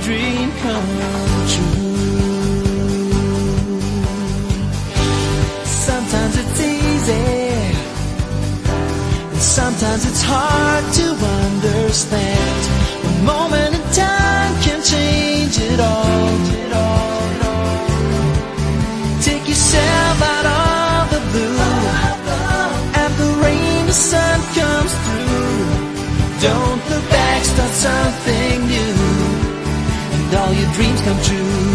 dream come true. Sometimes it's easy, and sometimes it's hard to understand. A moment in time can change it all. Take yourself out of the blue. After rain, the sun comes through. Don't look back, start something new, and all your dreams come true.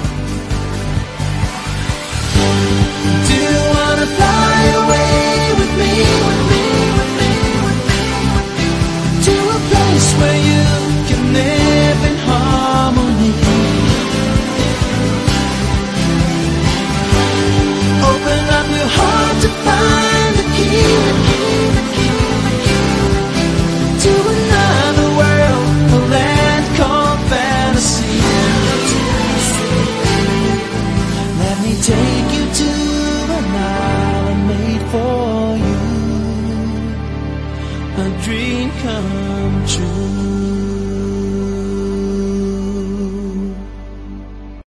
Do you wanna fly away with me? To a place where you can live in harmony. Open up your heart to find the key to another world, a land called fantasy. Let me take you to an island made for you, a dream come true.